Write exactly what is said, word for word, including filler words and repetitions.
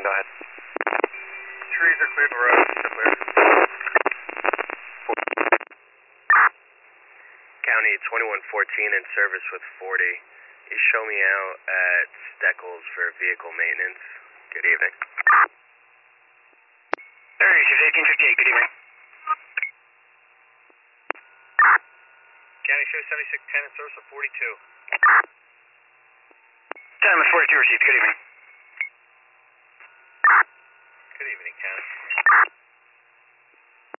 one, go ahead. Trees are clear, the road is clear. County twenty-one fourteen in service with forty. You show me out at Steckles for vehicle maintenance. Good evening. There, eighteen fifty-eight, good evening. County show seventy-six ten in service with forty-two. ten with forty-two received, good evening. Good evening, County.